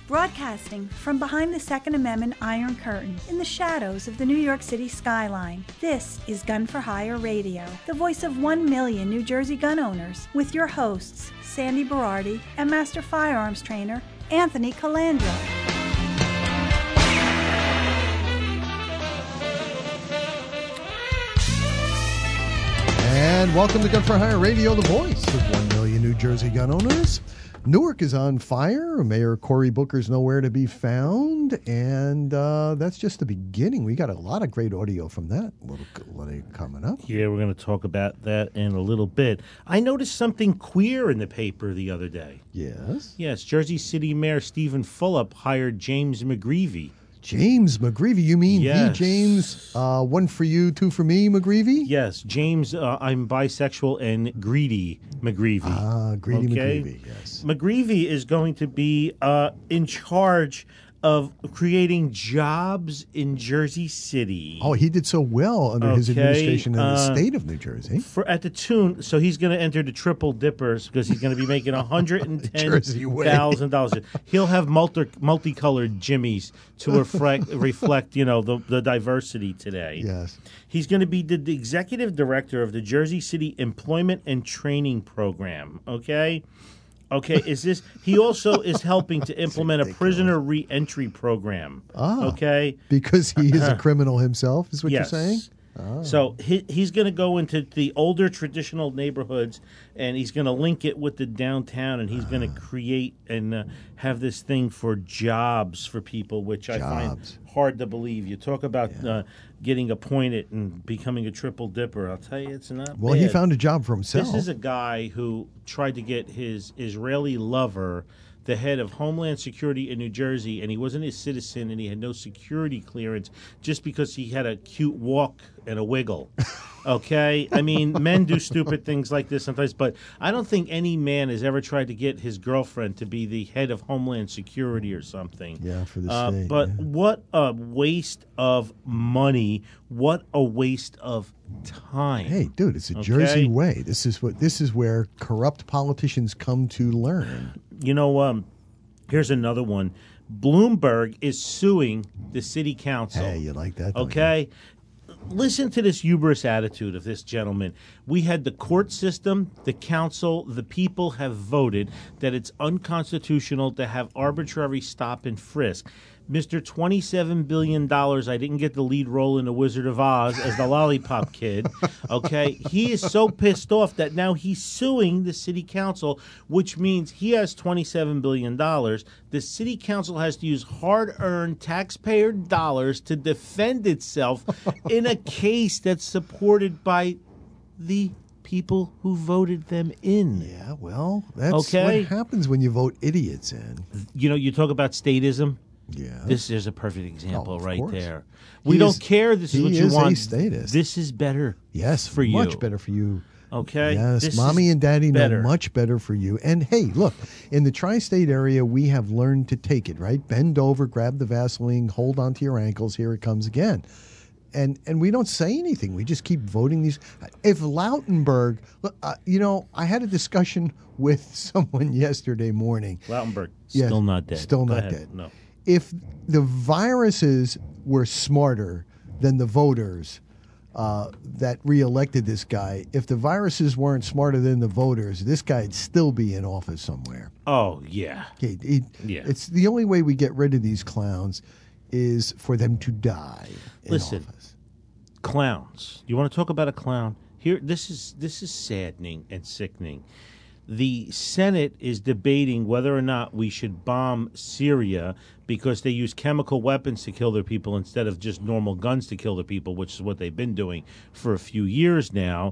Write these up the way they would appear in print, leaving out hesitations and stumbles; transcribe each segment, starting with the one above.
Broadcasting from behind the Second Amendment Iron Curtain in the shadows of the New York City skyline, this is Gun for Hire Radio, the voice of 1 million New Jersey gun owners, with your hosts, Sandy Berardi and Master Firearms Trainer, Anthony Calandra. And welcome to Gun for Hire Radio, the voice of 1 million New Jersey gun owners. Newark is on fire. Mayor Cory Booker's nowhere to be found. And that's just the beginning. We got a lot of great audio from that little coming up. Yeah, we're going to talk about that in a little bit. I noticed something queer in the paper the other day. Yes? Yes, Jersey City Mayor Stephen Fulop hired James McGreevey. James McGreevey, you mean Yes. the James, one for you, two for me, McGreevey? Yes, James, I'm bisexual and greedy McGreevey. Greedy Okay? McGreevey, yes. McGreevey is going to be in charge of creating jobs in Jersey City. Oh, he did so well under his Okay, administration in the state of New Jersey. At the tune, so he's going to enter the triple dippers because he's going to be making Jersey way. $110,000. He'll have multicolored jimmies to reflect, the diversity today. Yes. He's going to be the executive director of the Jersey City Employment and Training Program. Okay. Is this? He also is helping to implement a prisoner reentry program. Okay. Because he is a criminal himself, is what Yes. you're saying? So he's going to go into the older traditional neighborhoods, and he's going to link it with the downtown, and he's going to create and have this thing for jobs for people, which I find hard to believe. You talk about getting appointed and becoming a triple dipper. I'll tell you, it's not Well, bad. he found a job for himself. This is a guy who tried to get his Israeli lover, the head of Homeland Security in New Jersey, and he wasn't a citizen and he had no security clearance just because he had a cute walk and a wiggle. Okay? I mean, men do stupid things like this sometimes, but I don't think any man has ever tried to get his girlfriend to be the head of Homeland Security or something. Yeah, for the state. But what a waste of money. What a waste of time. Hey, dude, it's a Jersey way. This is where corrupt politicians come to learn. Here's another one. Bloomberg is suing the city council. Hey, you like that? Don't Okay. Listen to this hubris attitude of this gentleman. We had the court system, the council, the people have voted that it's unconstitutional to have arbitrary stop and frisk. Mr. $27 billion, I didn't get the lead role in The Wizard of Oz as the Lollipop Kid, okay? He is so pissed off that now he's suing the city council, which means he has $27 billion. The city council has to use hard-earned taxpayer dollars to defend itself in a case that's supported by the people who voted them in. Yeah, well, that's what happens when you vote idiots in. You talk about statism. Yeah. This is a perfect example right course. there. We don't care. This is what you want. He is a statist. This is better for you. Much better for you. Okay? Yes, this Mommy and Daddy better. know much better for you. And, hey, look, in the tri-state area, we have learned to take it, right? Bend over, grab the Vaseline, hold onto your ankles. Here it comes again. And we don't say anything. We just keep voting these. If Lautenberg, I had a discussion with someone yesterday morning. Lautenberg, still not dead. Still not dead. No. If the viruses were smarter than the voters that reelected this guy, if the viruses weren't smarter than the voters, this guy'd still be in office somewhere. Oh, yeah. It's the only way we get rid of these clowns is for them to die in office. Clowns. You want to talk about a clown? Here, this is saddening and sickening. The Senate is debating whether or not we should bomb Syria because they use chemical weapons to kill their people instead of just normal guns to kill their people, which is what they've been doing for a few years now.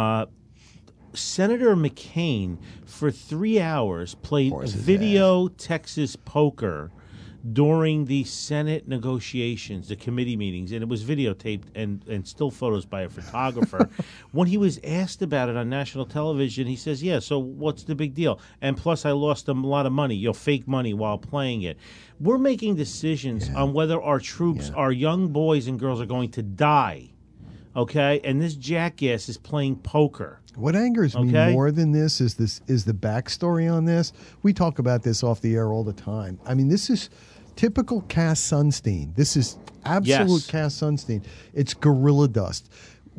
Senator McCain, for 3 hours, played video Texas poker during the Senate negotiations, the committee meetings, and it was videotaped and still photos by a photographer. When he was asked about it on national television, he says, yeah, so what's the big deal? And plus, I lost a lot of money, fake money while playing it. We're making decisions on whether our troops, our young boys and girls, are going to die. Okay, and this jackass is playing poker. What angers me more than this is the backstory on this. We talk about this off the air all the time. I mean, this is typical Cass Sunstein. This is absolute Cass Sunstein. It's gorilla dust.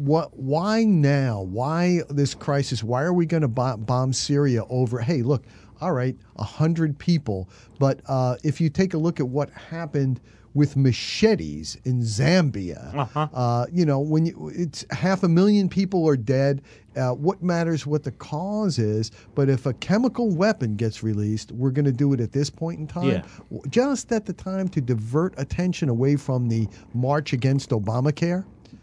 Why now? Why this crisis? Why are we going to bomb Syria over? Hey, look, all right, 100 people. But if you take a look at what happened with machetes in Zambia, when it's 500,000 people are dead. What matters what the cause is, but if a chemical weapon gets released, we're going to do it at this point in time, just at the time to divert attention away from the march against Obamacare.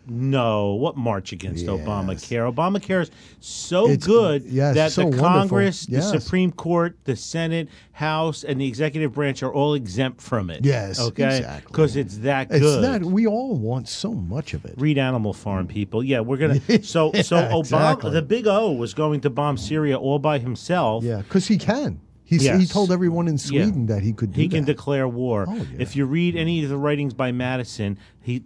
No, what march against Obamacare? Obamacare is so good that so the Congress, the Supreme Court, the Senate, House, and the executive branch are all exempt from it. Yes, okay, exactly. Because it's that good. We all want so much of it. Read Animal Farm, people. Yeah, we're gonna. So Obama, exactly. The Big O, was going to bomb Syria all by himself. Yeah, because he can. He told everyone in Sweden that he could do that. He can declare war. Oh, yeah. If you read any of the writings by Madison,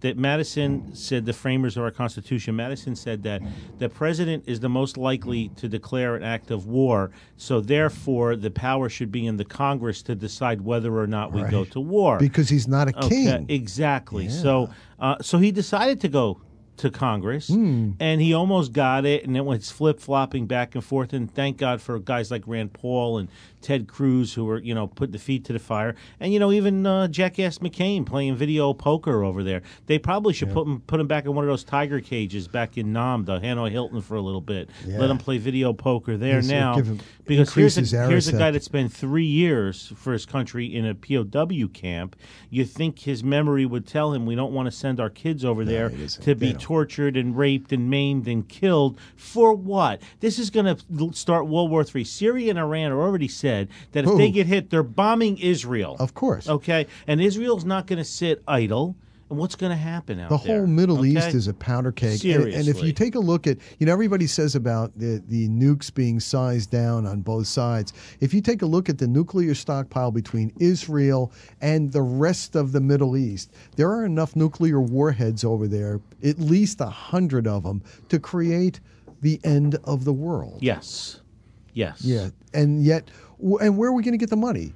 Madison said, the framers of our Constitution, Madison said that the president is the most likely to declare an act of war, so therefore the power should be in the Congress to decide whether or not we go to war. Because he's not a king. Exactly. Yeah. So he decided to go to Congress, and he almost got it, and it went flip-flopping back and forth, and thank God for guys like Rand Paul and Ted Cruz who were, putting the feet to the fire, and, even Jackass McCain playing video poker over there. They probably should put him back in one of those tiger cages back in Nam, the Hanoi Hilton, for a little bit. Yeah. Let him play video poker there now. Because here's a guy that spent 3 years for his country in a POW camp. You think his memory would tell him we don't want to send our kids over there to be tortured and raped and maimed and killed for what? This is going to start World War III. Syria and Iran are already said that if they get hit, they're bombing Israel. Of course. Okay? And Israel's not going to sit idle. And what's going to happen out there? The whole Middle East is a powder keg. Seriously. And if you take a look at, everybody says about the nukes being sized down on both sides. If you take a look at the nuclear stockpile between Israel and the rest of the Middle East, there are enough nuclear warheads over there, at least 100 of them, to create the end of the world. Yes. Yeah. And yet, and where are we going to get the money?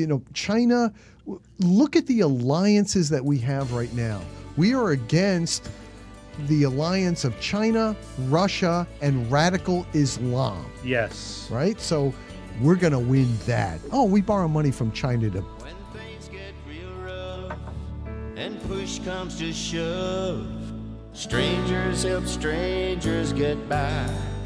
China. Look at the alliances that we have right now. We are against the alliance of China, Russia, and radical Islam. Yes. Right? So we're going to win that. Oh, we borrow money from China to... When things get real rough and push comes to shove, strangers help strangers get by.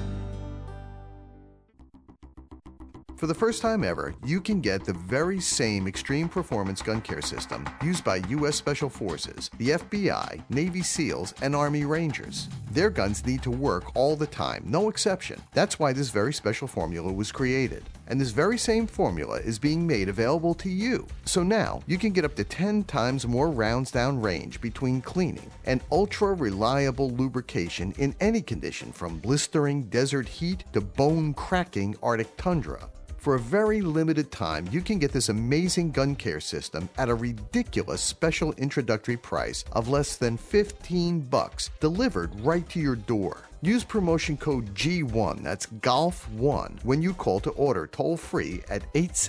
For the first time ever, you can get the very same extreme performance gun care system used by U.S. Special Forces, the FBI, Navy SEALs, and Army Rangers. Their guns need to work all the time, no exception. That's why this very special formula was created. And this very same formula is being made available to you. So now, you can get up to 10 times more rounds down range between cleaning and ultra-reliable lubrication in any condition, from blistering desert heat to bone-cracking Arctic tundra. For a very limited time, you can get this amazing gun care system at a ridiculous special introductory price of less than $15, delivered right to your door. Use promotion code G1, that's GOLF1, when you call to order toll-free at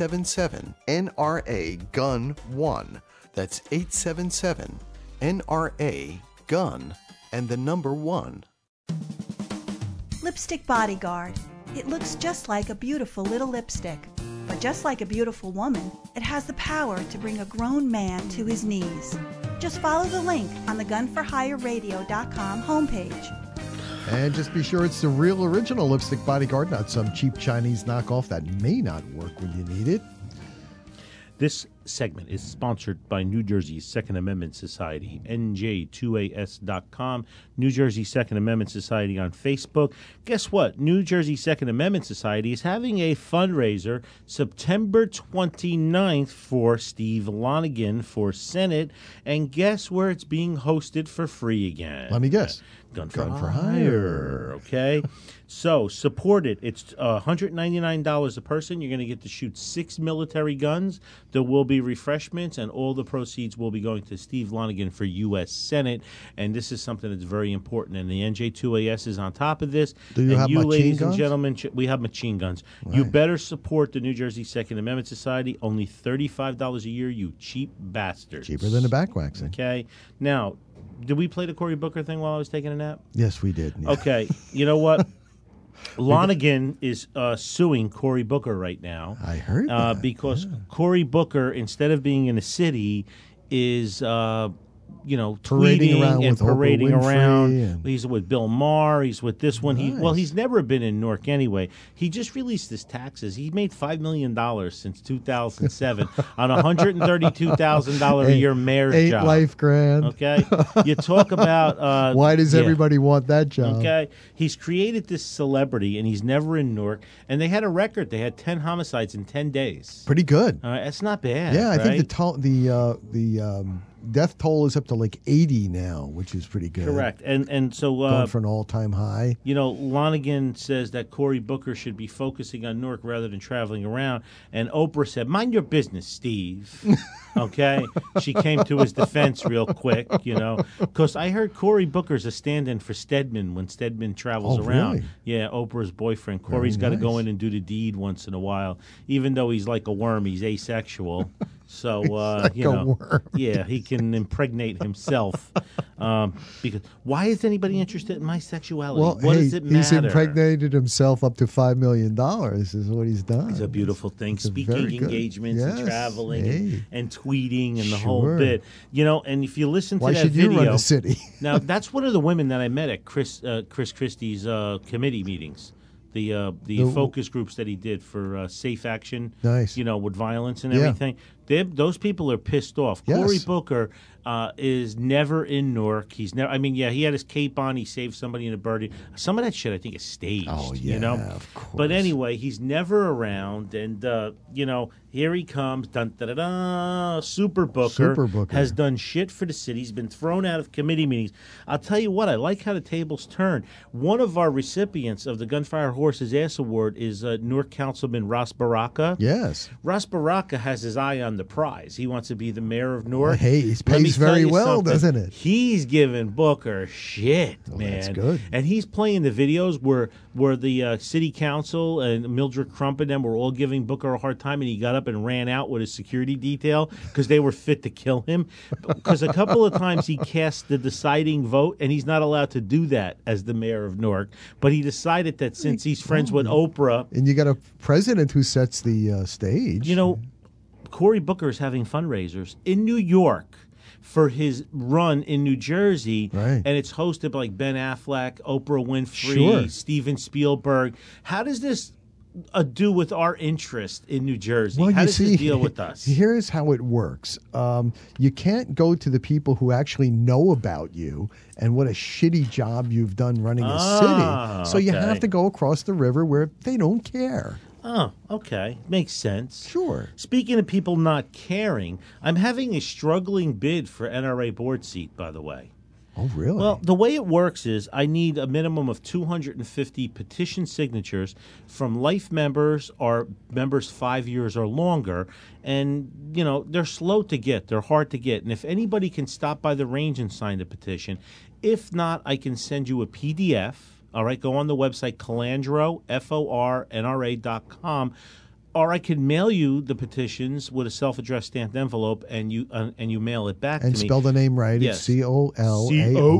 877-NRA-GUN-1. That's 877-NRA-GUN and the number 1. Lipstick Bodyguard. It looks just like a beautiful little lipstick. But just like a beautiful woman, it has the power to bring a grown man to his knees. Just follow the link on the GunForHireRadio.com homepage. And just be sure it's the real original Lipstick Bodyguard, not some cheap Chinese knockoff that may not work when you need it. This segment is sponsored by New Jersey Second Amendment Society, NJ2AS.com, New Jersey Second Amendment Society on Facebook. Guess what? New Jersey Second Amendment Society is having a fundraiser September 29th for Steve Lonigan for Senate. And guess where it's being hosted for free again? Let me guess. Gun for Hire. Okay. So support it. It's $199 a person. You're going to get to shoot 6 military guns. There will be be refreshments, and all the proceeds will be going to Steve Lonigan for U.S. Senate. And this is something that's very important. And the NJ2AS is on top of this. Do you and have you, machine ladies guns? and gentlemen, we have machine guns. You better support the New Jersey Second Amendment Society. Only $35 a year, you cheap bastards. Cheaper than a back waxing. Okay. Now, did we play the Cory Booker thing while I was taking a nap? Yes, we did. Yeah. Okay. You know what? Lonigan is suing Cory Booker right now. I heard that. Because Cory Booker, instead of being in the city, is Parading tweeting around and with Oprah parading Winfrey around. and- He's with Bill Maher. He's with this one. Nice. He's never been in Newark anyway. He just released his taxes. He made $5 million since 2007 on $132,000 a year mayor's Eight job. life grand. Okay, you talk about Why does yeah. everybody want that job? Okay, he's created this celebrity, and he's never in Newark. And they had a record; they had 10 homicides in 10 days. Pretty good. That's not bad. Yeah, I right? think the death toll is up to like 80 now, which is pretty good. Correct. And so Going for an all-time high. Lonigan says that Cory Booker should be focusing on Newark rather than traveling around. And Oprah said, "Mind your business, Steve." Okay? She came to his defense real quick, because I heard Cory Booker's a stand-in for Stedman when Stedman travels Oh, around. really? Yeah, Oprah's boyfriend. Cory's got to go nice. in and do the deed once in a while. Even though he's like a worm, he's asexual. So, like you a know, worm. yeah, he can impregnate himself. Because why is anybody interested in my sexuality? Well, what does it matter? he's impregnated himself up to $5 million is what he's done. It's a beautiful thing. It's a Speaking very good- engagements and Yes, traveling hey. and tweeting and the whole Sure. bit. And if you listen to Why that should video, you run the city? now that's one of the women that I met at Chris Christie's committee meetings. The focus groups that he did for safe action, Nice. with violence and Yeah. everything. Those people are pissed off. Yes. Cory Booker is never in Newark. He's never. I mean, yeah, he had his cape on. He saved somebody in a birdie. Some of that shit I think is staged. Oh, yeah, of course. But anyway, he's never around, and here he comes. Dun, da, da, da, Super Booker has done shit for the city. He's been thrown out of committee meetings. I'll tell you what. I like how the tables turn. One of our recipients of the Gunfire Horse's Ass Award is Newark Councilman Ross Baraka. Yes. Ross Baraka has his eye on the prize. He wants to be the mayor of Newark. Hey, he Let me pays tell very you well, something. doesn't it? He's giving Booker shit, man. that's good. And he's playing the videos where the city council and Mildred Crump and them were all giving Booker a hard time, and he got up and ran out with his security detail because they were fit to kill him. Because a couple of times he cast the deciding vote, and he's not allowed to do that as the mayor of Newark. But he decided that since he's friends with Oprah, And you got a president who sets the stage. Cory Booker is having fundraisers in New York for his run in New Jersey, Right. and it's hosted by Ben Affleck, Oprah Winfrey, Sure. Steven Spielberg. How does this do with our interest in New Jersey? Well, How you does see, this deal with us? Here's how it works. You can't go to the people who actually know about you and what a shitty job you've done running a city. So you okay. have to go across the river where they don't care. Oh, okay. Makes sense. Sure. Speaking of people not caring, I'm having a struggling bid for NRA board seat, by the way. Oh, really? Well, the way it works is I need a minimum of 250 petition signatures from life members or members 5 years or longer. And, they're slow to get. They're hard to get. And if anybody can stop by the range and sign the petition, if not, I can send you a PDF. All right, go on the website, Calandro, FORNRA.com. Or I can mail you the petitions with a self-addressed stamped envelope, and you mail it back and to me. spell the name right. Yes. It's COLAO.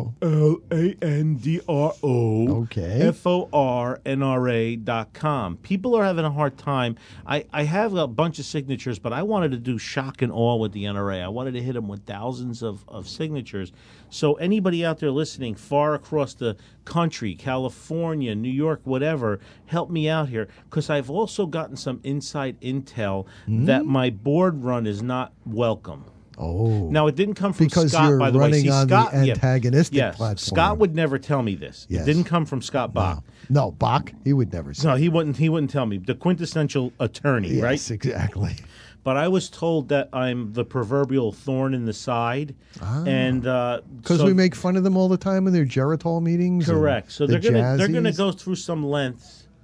COLANDRO. Okay. FORNRA.com. People are having a hard time. I have a bunch of signatures, but I wanted to do shock and awe with the NRA. I wanted to hit them with thousands of signatures. So anybody out there listening far across the country, California, New York, whatever, help me out here, because I've also gotten some inside intel that my board run is not welcome. Oh. Now, it didn't come from Because Scott, you're by the way. running See, on Scott, the antagonistic yes, platform. Scott would never tell me this. Yes. It didn't come from Scott Bach. No, Bach, he would never say. No, he wouldn't tell me. The quintessential attorney, right? Yes, exactly. But I was told that I'm the proverbial thorn in the side, and Because we make fun of them all the time in their Geritol meetings. correct. So and they're the gonna Jazzies. go through some lengths.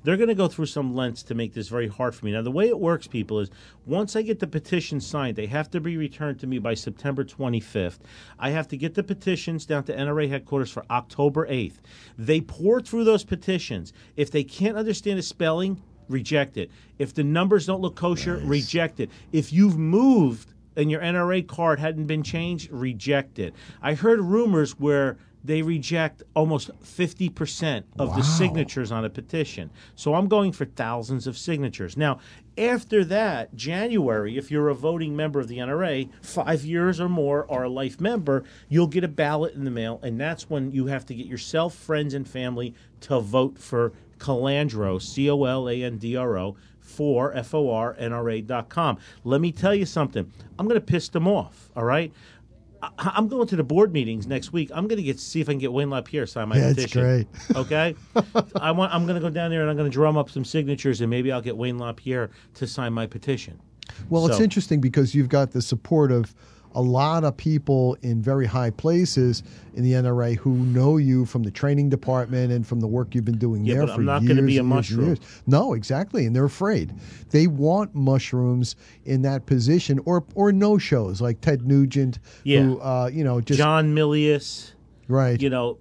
they're going to go through some lengths to make this very hard for me. Now, the way it works, people, is once I get the petition signed, they have to be returned to me by September 25th. I have to get the petitions down to NRA headquarters for October 8th. They pour through those petitions. If they can't understand the spelling, reject it. If the numbers don't look kosher, reject it. If you've moved and your NRA card hadn't been changed, reject it. I heard rumors where they reject almost 50% of the signatures on a petition. So I'm going for thousands of signatures. Now, after that, January, if you're a voting member of the NRA, 5 years or more, or a life member, you'll get a ballot in the mail, and that's when you have to get yourself, friends, and family to vote for Colandro, Colandro, for FORNRA.com. Let me tell you something. I'm going to piss them off, all right? I'm going to the board meetings next week. I'm going to see if I can get Wayne LaPierre sign my petition. That's great. Okay? I'm going to go down there and I'm going to drum up some signatures, and maybe I'll get Wayne LaPierre to sign my petition. Well, it's interesting because you've got the support of a lot of people in very high places in the NRA who know you from the training department and from the work you've been doing there but for I'm not years going to be a and years and mushroom. years. No, exactly, and they're afraid. They want mushrooms in that position, or no-shows like Ted Nugent, who just John Milius. right,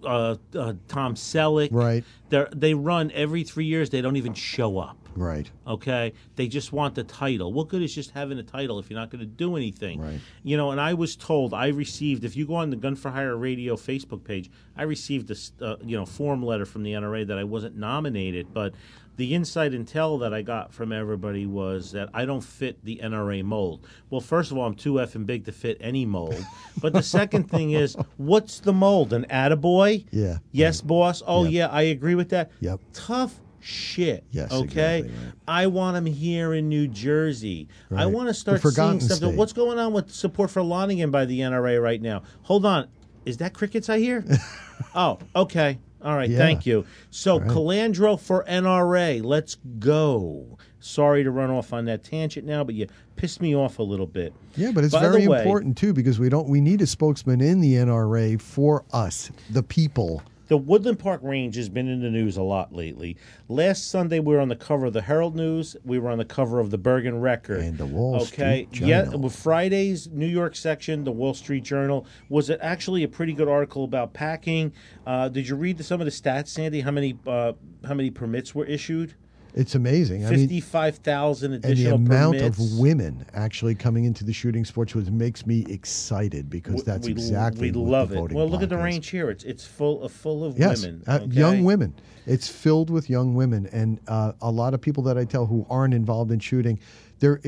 Tom Selleck. Right. They run every 3 years. They don't even show up. right. Okay? They just want the title. What good is just having a title if you're not going to do anything? Right. And I was told, if you go on the Gun for Hire Radio Facebook page, I received a form letter from the NRA that I wasn't nominated, but the inside intel that I got from everybody was that I don't fit the NRA mold. Well, first of all, I'm too effing big to fit any mold. But the second thing is, what's the mold? An attaboy? Yeah. Yes, boss? Oh, Yep. yeah, I agree with that. Yep. Tough shit. Yes, okay? exactly, right. I want them here in New Jersey. I Right. want to start The seeing forgotten stuff. state. What's going on with support for Lonigan by the NRA right now? Hold on. Is that crickets I hear? Oh, okay. All right, Yeah. thank you. So, Colandro for NRA. Let's go. Sorry to run off on that tangent now, but you pissed me off a little bit. Yeah, but it's By the very way, important too because we need a spokesman in the NRA for us, the people. The Woodland Park Range has been in the news a lot lately. Last Sunday, we were on the cover of the Herald News. We were on the cover of the Bergen Record. And the Wall Street Journal. Yeah, with Friday's New York section, the Wall Street Journal, was it actually a pretty good article about packing? Did you read some of the stats, Sandy? How many permits were issued? It's amazing. 55,000 and the additional amount permits. of women actually coming into the shooting sports makes me excited because that's exactly we what love the it. voting Well, look at the bloc is. range here. It's full of Yes, women. young okay? women. It's filled with young women, and a lot of people that I tell who aren't involved in shooting, they're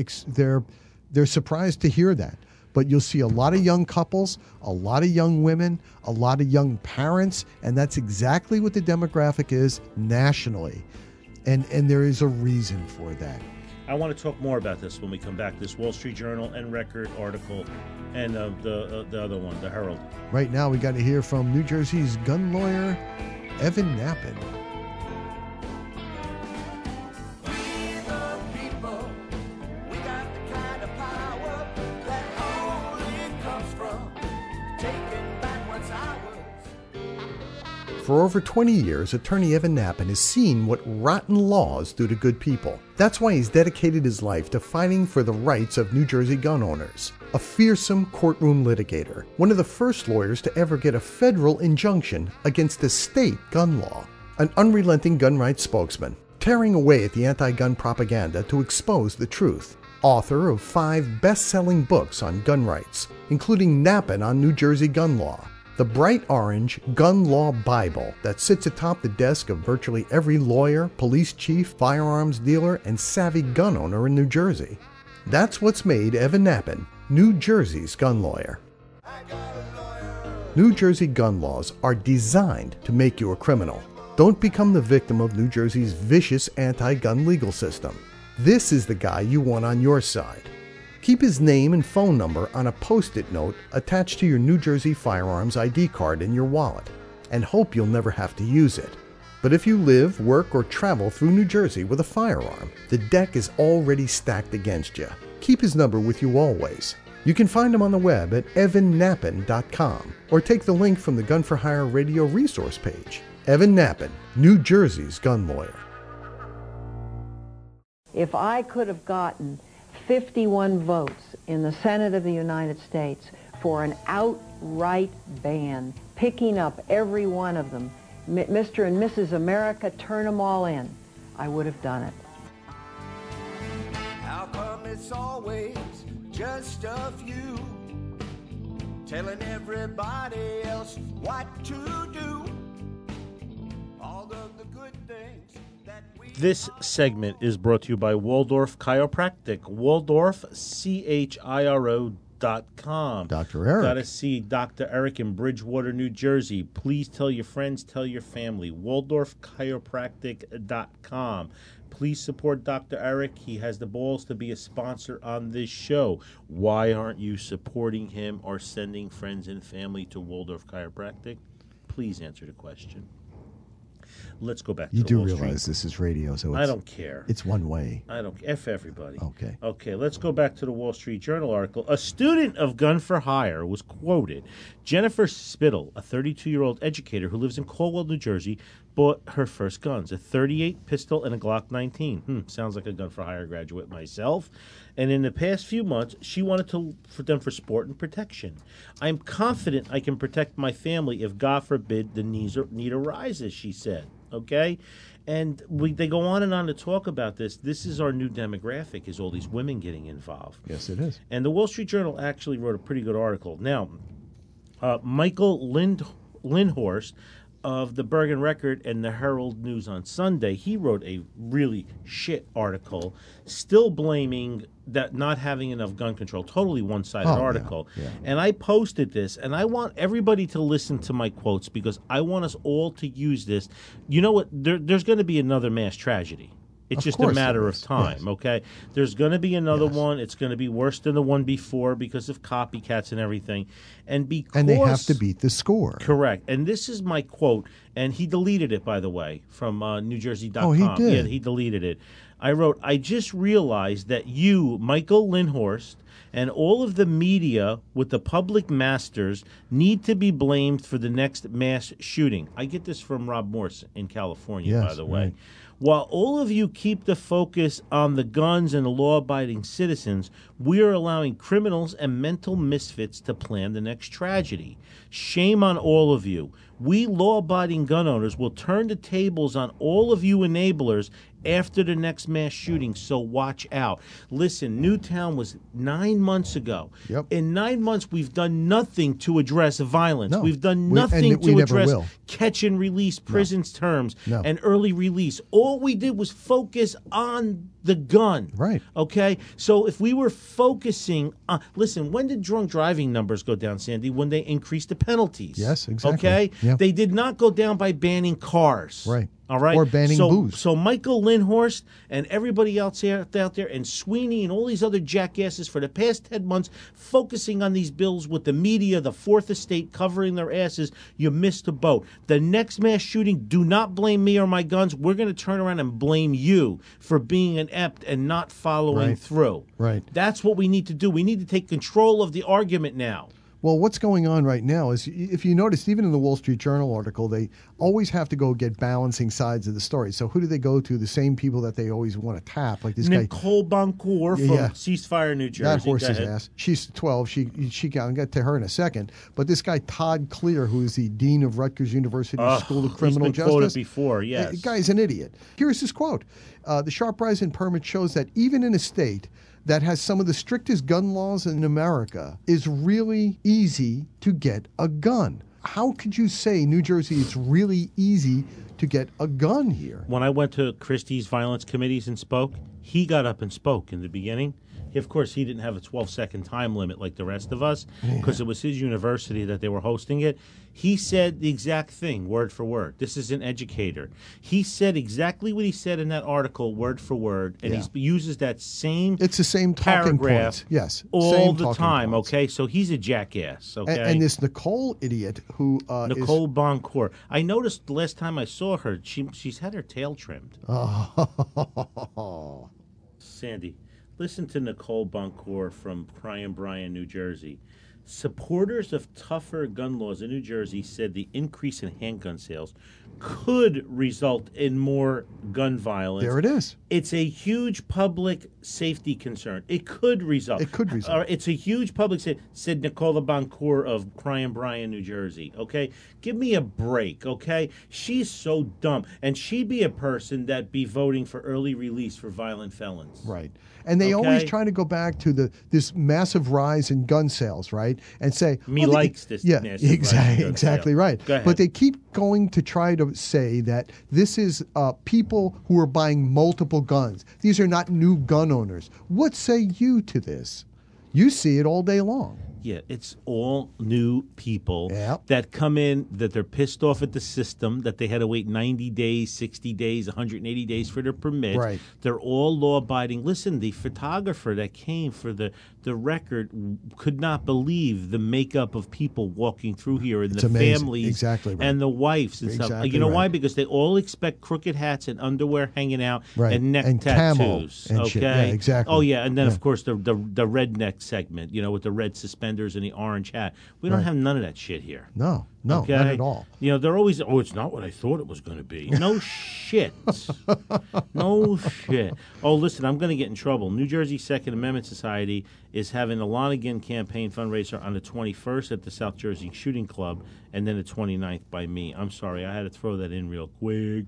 surprised to hear that. But you'll see a lot of young couples, a lot of young women, a lot of young parents, and that's exactly what the demographic is nationally. And there is a reason for that. I want to talk more about this when we come back. This Wall Street Journal and Record article, and the other one, the Herald. Right now, we got to hear from New Jersey's gun lawyer, Evan Nappen. For over 20 years, attorney Evan Nappen has seen what rotten laws do to good people. That's why he's dedicated his life to fighting for the rights of New Jersey gun owners. A fearsome courtroom litigator, one of the first lawyers to ever get a federal injunction against a state gun law. An unrelenting gun rights spokesman, tearing away at the anti-gun propaganda to expose the truth. Author of 5 best-selling books on gun rights, including Nappen on New Jersey gun law, the bright orange Gun Law Bible that sits atop the desk of virtually every lawyer, police chief, firearms dealer, and savvy gun owner in New Jersey. That's what's made Evan Nappen New Jersey's gun lawyer. New Jersey gun laws are designed to make you a criminal. Don't become the victim of New Jersey's vicious anti-gun legal system. This is the guy you want on your side. Keep his name and phone number on a Post-it note attached to your New Jersey firearms ID card in your wallet, and hope you'll never have to use it. But if you live, work, or travel through New Jersey with a firearm, the deck is already stacked against you. Keep his number with you always. You can find him on the web at evannappen.com, or take the link from the Gun for Hire radio resource page. Evan Nappen, New Jersey's gun lawyer. If I could have gotten 51 votes in the Senate of the United States for an outright ban, picking up every one of them, Mr. and Mrs. America, turn them all in, I would have done it. How come it's always just a few telling everybody else what to do? All of the good things that we... This segment is brought to you by Waldorf Chiropractic. Waldorf, CHIRO.com. Dr. Eric. Got to see Dr. Eric in Bridgewater, New Jersey. Please tell your friends, tell your family. WaldorfChiropractic.com. Please support Dr. Eric. He has the balls to be a sponsor on this show. Why aren't you supporting him or sending friends and family to Waldorf Chiropractic? Please answer the question. Let's go back to You the do Wall realize Street. this is radio, so I don't care. It's one way. I don't F everybody. Okay. Okay, let's go back to the Wall Street Journal article. A student of Gun for Hire was quoted. Jennifer Spittle, a 32-year-old educator who lives in Caldwell, New Jersey, bought her first guns, a .38 pistol and a Glock 19. Sounds like a Gun for Hire graduate myself. And in the past few months, she wanted them for sport and protection. I'm confident I can protect my family if, God forbid, the need arises, she said. Okay? And they go on and on to talk about this. This is our new demographic, is all these women getting involved. Yes, it is. And the Wall Street Journal actually wrote a pretty good article. Now, Michael Lindhorst of the Bergen Record and the Herald News on Sunday, he wrote a really shit article, still blaming that not having enough gun control. Totally one-sided article. Yeah. And I posted this, and I want everybody to listen to my quotes because I want us all to use this. You know what? There's going to be another mass tragedy. It's Of just a course matter there of is. time, Yes. okay? There's going to be another Yes. one. It's going to be worse than the one before because of copycats and everything. And because And they have to beat the score. Correct. And this is my quote, and he deleted it, by the way, from NewJersey.com. Oh, he did? Yeah, he deleted it. I wrote, I just realized that you, Michael Lindhorst, and all of the media with the public masters need to be blamed for the next mass shooting. I get this from Rob Morse in California, Yes, by the way. right. While all of you keep the focus on the guns and the law-abiding citizens, we are allowing criminals and mental misfits to plan the next tragedy. Shame on all of you. We law-abiding gun owners will turn the tables on all of you enablers after the next mass shooting, so watch out. Listen, Newtown was 9 months ago. Yep. In 9 months, we've done nothing to address violence. No. We've done We nothing never to address will. catch and release prisons terms No. and early release. All we did was focus on the gun. Right. Okay? So if we were focusing on... Listen, when did drunk driving numbers go down, Sandy? When they increased the penalties. Yes, exactly. Okay? Yeah. They did not go down by banning cars. Right. All right? Or banning booze. So Michael Lindhorst and everybody else out there and Sweeney and all these other jackasses for the past 10 months focusing on these bills with the media, the Fourth Estate covering their asses, you missed the boat. The next mass shooting, do not blame me or my guns. We're going to turn around and blame you for being inept and not following Right. through. Right. That's what we need to do. We need to take control of the argument now. Well, what's going on right now is, if you noticed, even in the Wall Street Journal article, they always have to go get balancing sides of the story. So who do they go to? The same people that they always want to tap, like this guy. Nicole Boncourt from Yeah. Ceasefire, New Jersey. That Go horse's ahead. ass. She's 12. She I'll get to her in a second. But this guy Todd Clear, who is the dean of Rutgers University School of Criminal he's been quoted Justice, before, yes. The guy's an idiot. Here's his quote: "The sharp rise in permits shows that even in a state that has some of the strictest gun laws in America, is really easy to get a gun." How could you say, New Jersey, it's really easy to get a gun here? When I went to Christie's violence committees and spoke, he got up and spoke in the beginning. Of course, he didn't have a 12-second time limit like the rest of us because it was his university that they were hosting it. He said the exact thing, word for word. This is an educator. He said exactly what he said in that article, word for word, and Yeah. he uses that same It's the same talking paragraph points. Yes, all same the talking time, points. okay? So he's a jackass, okay? And this Nicole idiot who Nicole Boncourt. I noticed the last time I saw her, she's had her tail trimmed. Sandy, listen to Nicole Boncourt from Cryan Bryan, New Jersey. Supporters of tougher gun laws in New Jersey said the increase in handgun sales could result in more gun violence. There it is. It's a huge public safety concern. It could result. It could result. It's a huge public safety, said Nicola Boncourt of Cryan Bryan, New Jersey. Okay? Give me a break, okay? She's so dumb. And she'd be a person that'd be voting for early release for violent felons. Right. And they always try to go back to this massive rise in gun sales, right? And say, Me likes this. Yeah, massive rise in gun exactly sales. right. Go ahead. But they keep going to try to say that this is people who are buying multiple guns. These are not new gun owners. What say you to this? You see it all day long. Yeah, it's all new people Yep. that come in, that they're pissed off at the system, that they had to wait 90 days, 60 days, 180 days for their permit. Right. They're all law-abiding. Listen, the photographer that came for the record could not believe the makeup of people walking through here and It's the amazing. families Exactly right. and the wives and stuff. Exactly You know why? right. Because they all expect crooked hats and underwear hanging out Right. and neck And camo tattoos. and okay? shit. Yeah, exactly. Oh, yeah, and then, Yeah. of course, the redneck segment, with the red suspenders and the orange hat. We don't Right. have none of that shit here. No, Okay? not at all. They're always, it's not what I thought it was going to be. No shit. No shit. Oh, listen, I'm going to get in trouble. New Jersey Second Amendment Society is having a Lonigan campaign fundraiser on the 21st at the South Jersey Shooting Club and then the 29th by me. I'm sorry. I had to throw that in real quick.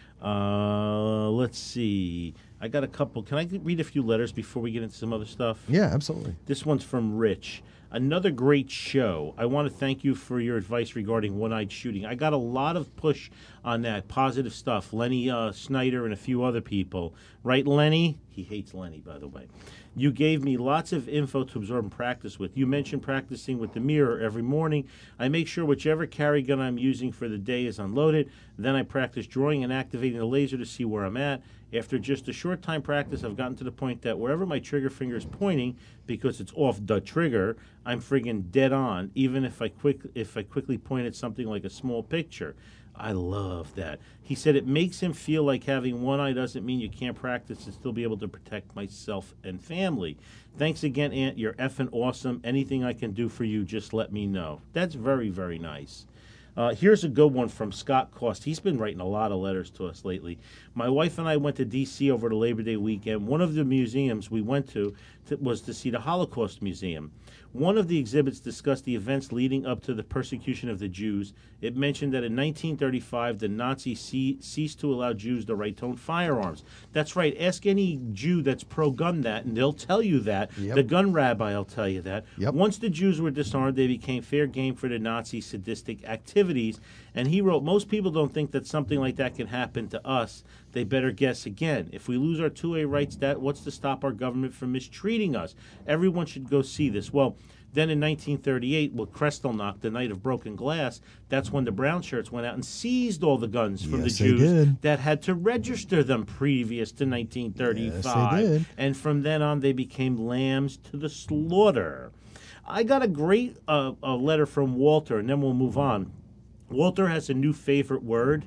Let's see. I got a couple. Can I read a few letters before we get into some other stuff? Yeah, absolutely. This one's from Rich. Another great show. I want to thank you for your advice regarding one-eyed shooting. I got a lot of push on that, positive stuff. Lenny Snyder and a few other people. Right, Lenny? He hates Lenny, by the way. You gave me lots of info to absorb and practice with. You mentioned practicing with the mirror every morning. I make sure whichever carry gun I'm using for the day is unloaded. Then I practice drawing and activating the laser to see where I'm at. After just a short time practice, I've gotten to the point that wherever my trigger finger is pointing, because it's off the trigger, I'm friggin' dead on, even if I quickly point at something like a small picture. I love that. He said it makes him feel like having one eye doesn't mean you can't practice and still be able to protect myself and family. Thanks again, Aunt. You're effing awesome. Anything I can do for you, just let me know. That's very, very nice. Here's a good one from Scott Cost. He's been writing a lot of letters to us lately. My wife and I went to D.C. over the Labor Day weekend. One of the museums we went to was to see the Holocaust Museum. One of the exhibits discussed the events leading up to the persecution of the Jews. It mentioned that in 1935, the Nazis ceased to allow Jews the right to own firearms. That's right. Ask any Jew that's pro-gun that, and they'll tell you that. Yep. The gun rabbi will tell you that. Yep. Once the Jews were disarmed, they became fair game for the Nazi sadistic activities. And he wrote, most people don't think that something like that can happen to us. They better guess again. If we lose our 2A rights, what's to stop our government from mistreating us? Everyone should go see this. Well, then in 1938, with Kristallnacht, the night of broken glass, that's when the brown shirts went out and seized all the guns from Yes, the they Jews did. that had to register them previous to 1935. Yes, they did. And from then on, they became lambs to the slaughter. I got a great a letter from Walter, and then we'll move on. Walter has a new favorite word,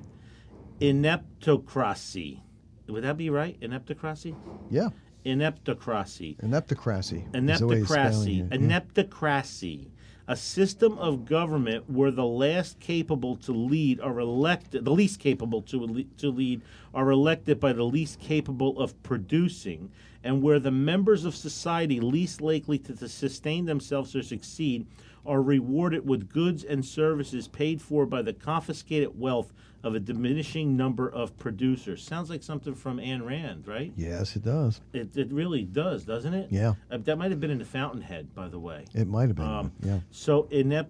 ineptocracy. Would that be right? Ineptocracy? Yeah. Ineptocracy. Ineptocracy. is the way he's spelling Ineptocracy. it. Ineptocracy. A system of government where the last capable to lead are elected, the least capable to lead are elected by the least capable of producing, and where the members of society least likely to sustain themselves or succeed are rewarded with goods and services paid for by the confiscated wealth of a diminishing number of producers. Sounds like something from Ayn Rand, right? Yes, it does. It really does, doesn't it? Yeah. That might have been in the Fountainhead, by the way. It might have been. Yeah. So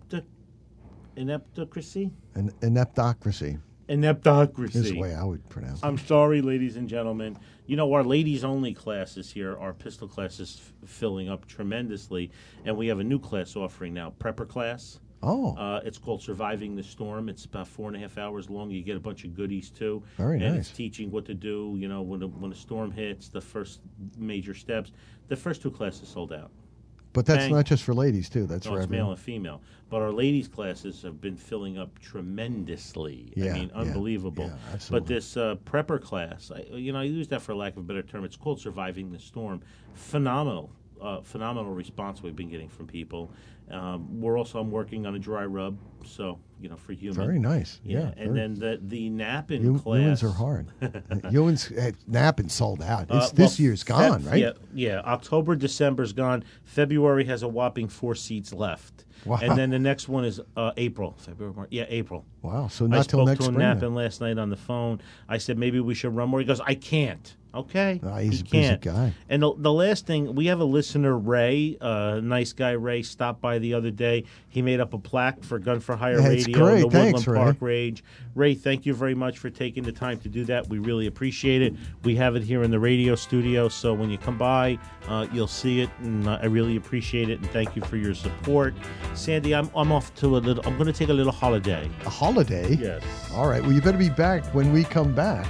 ineptocracy? An ineptocracy Ineptocracy. is the way I would pronounce it. I'm sorry, ladies and gentlemen. Our ladies-only classes here, our pistol class is filling up tremendously, and we have a new class offering now, prepper class. Oh, It's called Surviving the Storm. It's about 4.5 hours long. You get a bunch of goodies, too. Very and nice. it's teaching what to do, when a storm hits, the first major steps. The first two classes sold out. but that's bang. not just for ladies, too. That's No, for it's everyone. male and female. But our ladies' classes have been filling up tremendously. Yeah, I mean, yeah, unbelievable. yeah, But absolutely. this prepper class, I use that for lack of a better term. It's called Surviving the Storm. Phenomenal. phenomenal response we've been getting from people. I'm working on a dry rub, so for human. Very nice. Yeah, and very. then the Nappin class. Ewins are hard. Ewins Nappin sold out. This year's gone, right? Yeah. October, December's gone. February has a whopping 4 seats left. Wow. And then the next one is April. February, March. Yeah, April. Wow. So not till next spring. I spoke to Nappin last night on the phone. I said, maybe we should run more. He goes, I can't. Okay. He's a busy guy. And the last thing, we have a listener, Ray, nice guy Ray, stopped by the other day. He made up a plaque for Gun for Hire Radio, great. the Woodland Thanks, Park Range. Ray, thank you very much for taking the time to do that. We really appreciate it. We have it here in the radio studio, so when you come by, you'll see it, and I really appreciate it, and thank you for your support. Sandy, I'm off to I'm going to take a little holiday. A holiday? Yes. All right. Well, you better be back when we come back.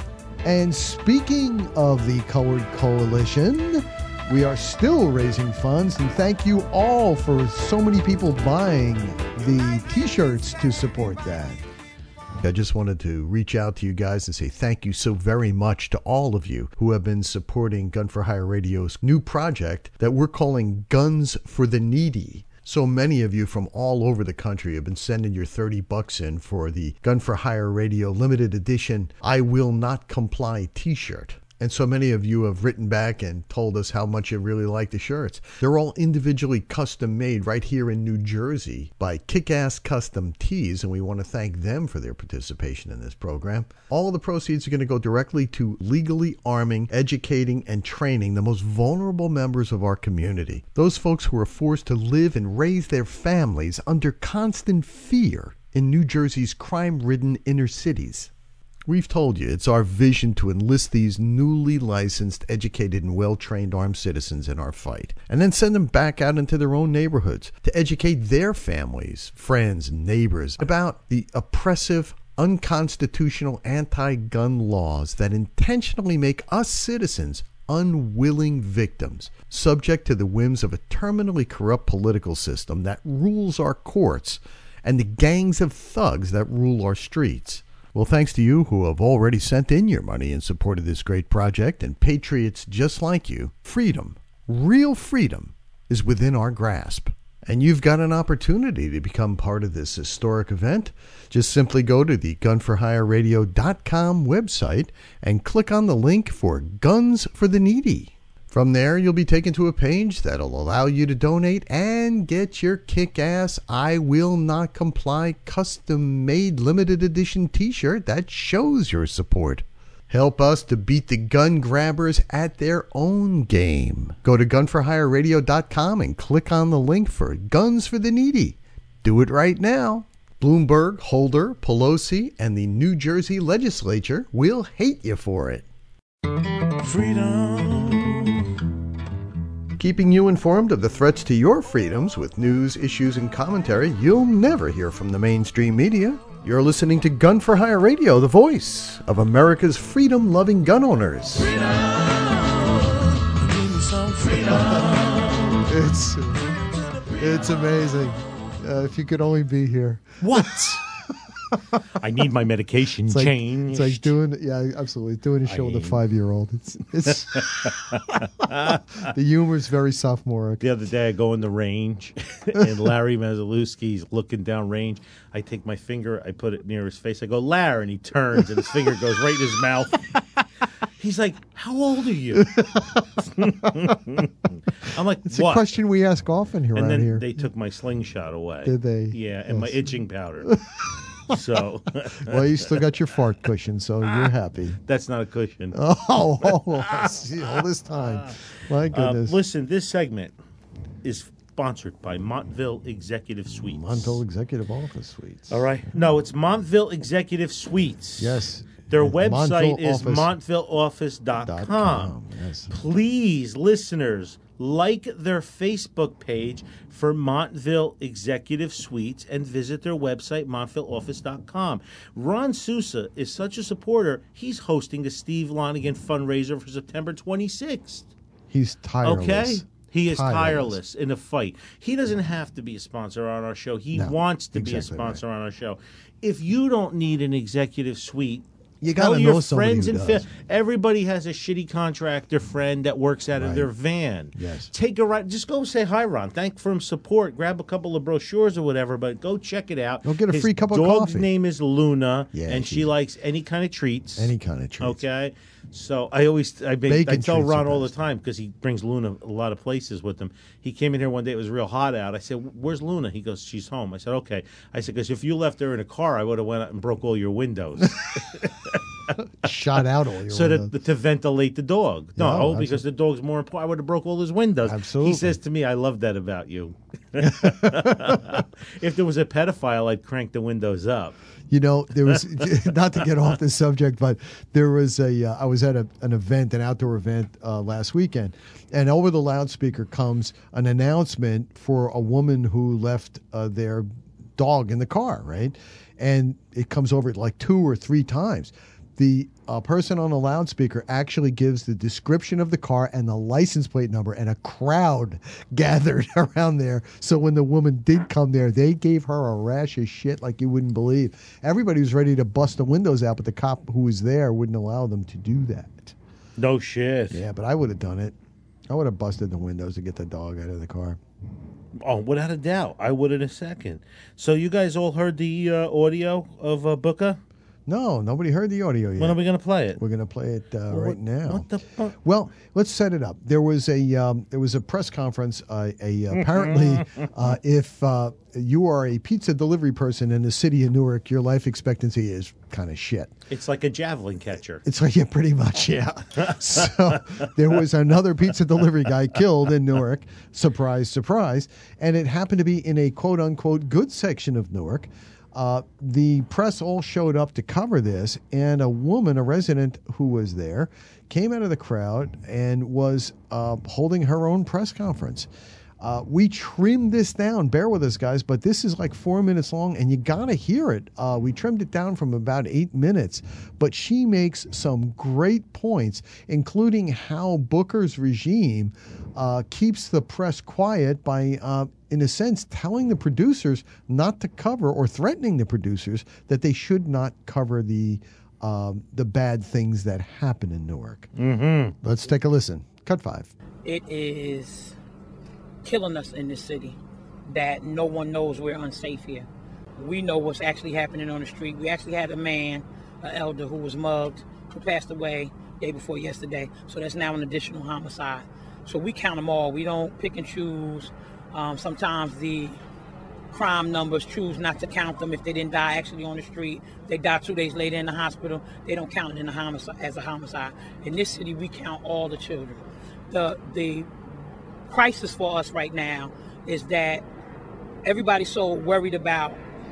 And speaking of the Colored Coalition, we are still raising funds, and thank you all for so many people buying the T-shirts to support that. I just wanted to reach out to you guys and say thank you so very much to all of you who have been supporting Gun for Hire Radio's new project that we're calling Guns for the Needy. So many of you from all over the country have been sending your $30 in for the Gun for Hire Radio limited edition I Will Not Comply t-shirt. And so many of you have written back and told us how much you really like the shirts. They're all individually custom made right here in New Jersey by Kick-Ass Custom Tees, and we want to thank them for their participation in this program. All of the proceeds are going to go directly to legally arming, educating, and training the most vulnerable members of our community. Those folks who are forced to live and raise their families under constant fear in New Jersey's crime-ridden inner cities. We've told you it's our vision to enlist these newly licensed, educated, and well-trained armed citizens in our fight, and then send them back out into their own neighborhoods to educate their families, friends, and neighbors about the oppressive, unconstitutional anti-gun laws that intentionally make us citizens unwilling victims, subject to the whims of a terminally corrupt political system that rules our courts and the gangs of thugs that rule our streets. Well, thanks to you who have already sent in your money in support of this great project, and patriots just like you, freedom, real freedom, is within our grasp. And you've got an opportunity to become part of this historic event. Just simply go to the gunforhireradio.com website and click on the link for Guns for the Needy. From there, you'll be taken to a page that'll allow you to donate and get your kick-ass I Will Not Comply custom-made limited edition t-shirt that shows your support. Help us to beat the gun grabbers at their own game. Go to gunforhireradio.com and click on the link for Guns for the Needy. Do it right now. Bloomberg, Holder, Pelosi, and the New Jersey legislature will hate you for it. Freedom. Keeping you informed of the threats to your freedoms with news, issues, and commentary you'll never hear from the mainstream media. You're listening to Gun for Hire Radio, the voice of America's freedom-loving gun owners. Freedom. Give me some freedom. It's amazing. If you could only be here. What? I need my medication changed. It's like doing, yeah, absolutely, doing a show with a 5-year-old. It's the humor's very sophomoric. The other day, I go in the range, and Larry Masalewski's looking down range. I take my finger, I put it near his face. I go, Larry, and he turns, and his finger goes right in his mouth. He's like, how old are you? I'm like, it's what? a question we ask often and around then here. They took my slingshot away. Did they? Yeah, and my itching powder. So, well, you still got your fart cushion, so you're happy. That's not a cushion. See, all this time. My goodness. Listen, this segment is sponsored by Montville Executive Suites. Montville Executive Office Suites. All right. No, it's Montville Executive Suites. Yes. Their website is montvilleoffice.com. montvilleoffice.com. Yes. Please, listeners, like their Facebook page for Montville Executive Suites and visit their website, montvilleoffice.com. Ron Sousa is such a supporter, he's hosting the Steve Lonigan fundraiser for September 26th. He's tireless. Okay? He is tireless in the fight. He doesn't have to be a sponsor on our show. He wants to be a sponsor on our show. If you don't need an executive suite, You got Tell to your know somebody friends who and does. everybody has a shitty contractor friend that works out of Right. their van. Yes. Take a ride. Just go say hi, Ron. Thank for him support. Grab a couple of brochures or whatever, but go check it out. Go get a His free cup of dog's coffee. name is Luna, Yeah, and she she's- likes any kind of treats. Any kind of treats. Okay. So I Bacon tell treats Ron are all the best. time because he brings Luna a lot of places with him. He came in here one day, it was real hot out. I said, "Where's Luna?" He goes, "She's home." I said, "Okay." I said, "Because if you left her in a car, I would have went out and broke all your windows." Shot out all your So windows. to ventilate the dog. No, absolutely. because the dog's more important. I would have broke all his windows. Absolutely. He says to me, "I love that about you." If there was a pedophile, I'd crank the windows up. You know, there was not to get off the subject, but there was I was at an event, an outdoor event last weekend, and over the loudspeaker comes an announcement for a woman who left their dog in the car, right? And it comes over like 2 or 3 times. The person on the loudspeaker actually gives the description of the car and the license plate number, and a crowd gathered around there. So when the woman did come there, they gave her a rash of shit like you wouldn't believe. Everybody was ready to bust the windows out, but the cop who was there wouldn't allow them to do that. No shit. Yeah, but I would have done it. I would have busted the windows to get the dog out of the car. Oh, without a doubt. I would in a second. So you guys all heard the audio of Booker? No, nobody heard the audio yet. When are we going to play it? We're going to play it right now. What the fuck? Well, let's set it up. There was a press conference. Apparently, if you are a pizza delivery person in the city of Newark, your life expectancy is kind of shit. It's like a javelin catcher. It's like, yeah, pretty much, yeah. So there was another pizza delivery guy killed in Newark. Surprise, surprise. And it happened to be in a quote-unquote good section of Newark. The press all showed up to cover this, and a woman, a resident who was there, came out of the crowd and was holding her own press conference. We trimmed this down. Bear with us, guys, but this is like 4 minutes long, and you got to hear it. We trimmed it down from about 8 minutes, but she makes some great points, including how Booker's regime keeps the press quiet by, in a sense, telling the producers not to cover, or threatening the producers that they should not cover the bad things that happen in Newark. Mm-hmm. Let's take a listen. Cut 5. It is killing us in this city that no one knows we're unsafe here. We know what's actually happening on the street. We actually had a man, an elder, who was mugged, who passed away day before yesterday. So that's now an additional homicide. So we count them all. We don't pick and choose. Sometimes the crime numbers choose not to count them if they didn't die actually on the street. They died 2 days later in the hospital. They don't count it in the homicide as a homicide. In this city, we count all the children. The crisis for us right now is that everybody's so worried about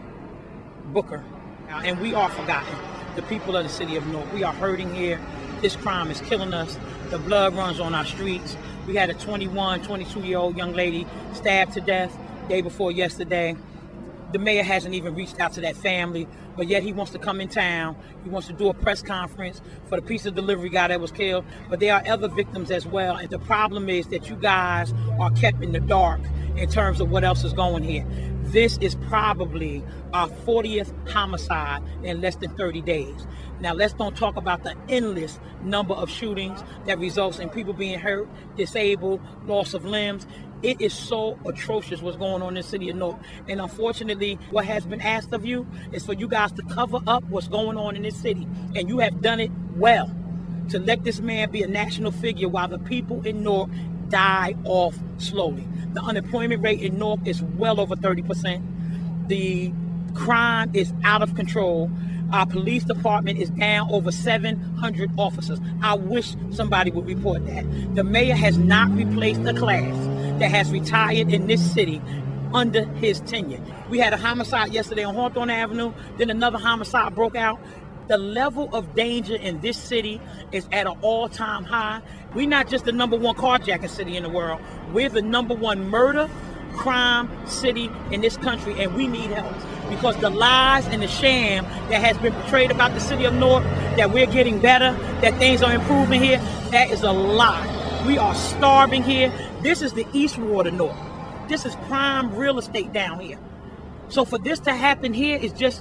Booker, and we are forgotten. The people of the city of Newark, we are hurting here. This crime is killing us. The blood runs on our streets. We had a 22-year-old young lady stabbed to death day before yesterday. The mayor hasn't even reached out to that family, but yet he wants to come in town. He wants to do a press conference for the pizza delivery guy that was killed, but there are other victims as well. And the problem is that you guys are kept in the dark in terms of what else is going here. This is probably our 40th homicide in less than 30 days. Now, let's don't talk about the endless number of shootings that results in people being hurt, disabled, loss of limbs. It is so atrocious what's going on in the city of Newark. And unfortunately, what has been asked of you is for you guys to cover up what's going on in this city. And you have done it well, to let this man be a national figure while the people in Newark die off slowly. The unemployment rate in Newark is well over 30%. The crime is out of control. Our police department is down over 700 officers. I wish somebody would report that. The mayor has not replaced a class that has retired in this city under his tenure. We had a homicide yesterday on Hawthorne Avenue, then another homicide broke out. The level of danger in this city is at an all-time high. We're not just the #1 carjacking city in the world. We're the #1 murder, crime city in this country, and we need help. Because the lies and the sham that has been portrayed about the city of Newark, that we're getting better, that things are improving here, that is a lie. We are starving here. This is the East Ward of Newark. This is prime real estate down here. So for this to happen here is just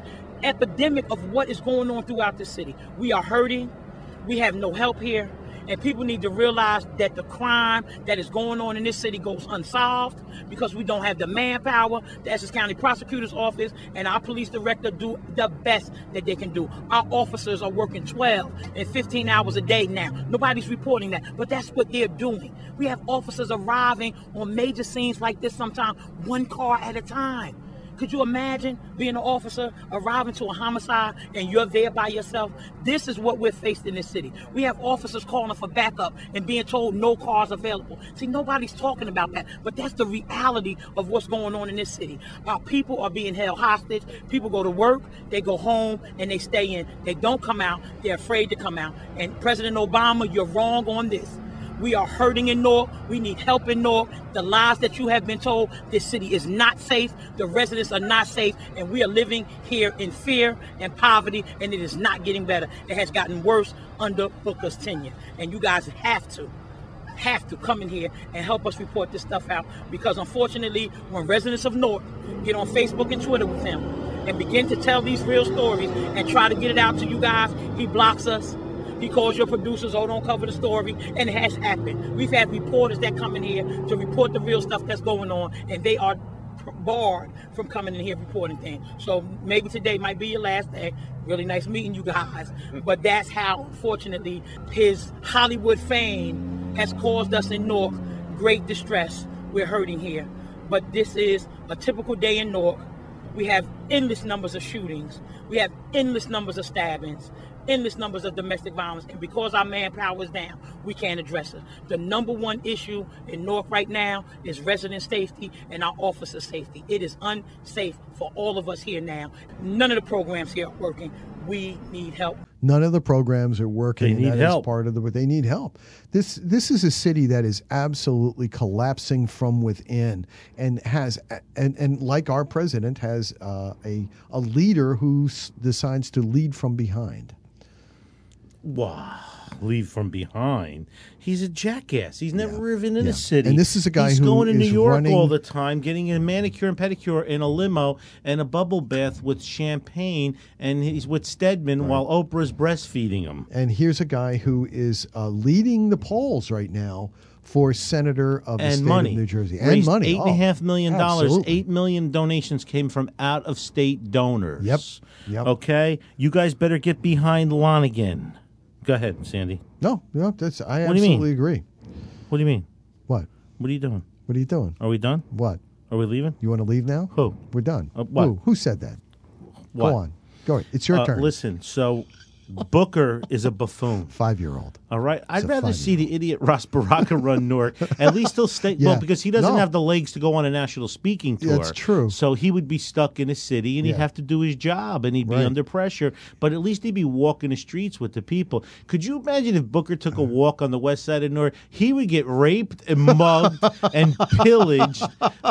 epidemic of what is going on throughout the city. We are hurting. We have no help here. And people need to realize that the crime that is going on in this city goes unsolved because we don't have the manpower. The Essex County Prosecutor's Office and our police director do the best that they can do. Our officers are working 12 and 15 hours a day now. Nobody's reporting that, but that's what they're doing. We have officers arriving on major scenes like this sometimes one car at a time. Could you imagine being an officer arriving to a homicide and you're there by yourself? This is what we're faced in this city. We have officers calling for backup and being told no cars available. See, nobody's talking about that, but that's the reality of what's going on in this city. Our people are being held hostage. People go to work, they go home, and they stay in. They don't come out. They're afraid to come out. And President Obama, you're wrong on this. We are hurting in Newark. We need help in Newark. The lies that you have been told, this city is not safe. The residents are not safe. And we are living here in fear and poverty, and it is not getting better. It has gotten worse under Booker's tenure. And you guys have to come in here and help us report this stuff out. Because unfortunately, when residents of Newark get on Facebook and Twitter with him and begin to tell these real stories and try to get it out to you guys, he blocks us. He calls your producers, oh, don't cover the story, and it has happened. We've had reporters that come in here to report the real stuff that's going on, and they are barred from coming in here reporting things. So maybe today might be your last day. Really nice meeting you guys. But that's how, unfortunately, his Hollywood fame has caused us in Newark great distress. We're hurting here. But this is a typical day in Newark. We have endless numbers of shootings. We have endless numbers of stabbings. Endless numbers of domestic violence, and because our manpower is down, we can't address it. The number one issue in Newark right now is resident safety and our officer safety. It is unsafe for all of us here now. None of the programs here are working. We need help. None of the programs are working. They need help. Is part of they need help. This is a city that is absolutely collapsing from within, and has and like our president has a leader who decides to lead from behind. Wow, leave from behind. He's a jackass. He's never even in a city. And this is a guy He's who going to New is York running all the time, getting a manicure and pedicure in a limo and a bubble bath with champagne, and he's with Stedman while Oprah's breastfeeding him. And here's a guy who is leading the polls right now for senator of the state of New Jersey. And Raised money. $8.5 million. Absolutely. 8 million donations came from out-of-state donors. Yep. Okay? You guys better get behind Lonigan. Go ahead, Sandy. No, that's I What do you mean? absolutely agree. What do you mean? What? What are you doing? What are you doing? Are we done? What? Are we leaving? You want to leave now? Who? We're done. What? Who said that? What? Go on. Go ahead. It's your turn. Listen, so Booker is a buffoon. 5-year-old. All right? I'd a rather see 5-year-old. the idiot Ross Baraka run Newark. At least he'll stay. Yeah. Well, because he doesn't No. have the legs to go on a national speaking tour. That's true. So he would be stuck in a city and he'd Yeah. have to do his job and he'd be Right. under pressure. But at least he'd be walking the streets with the people. Could you imagine if Booker took a walk on the west side of Newark? He would get raped and mugged and pillaged.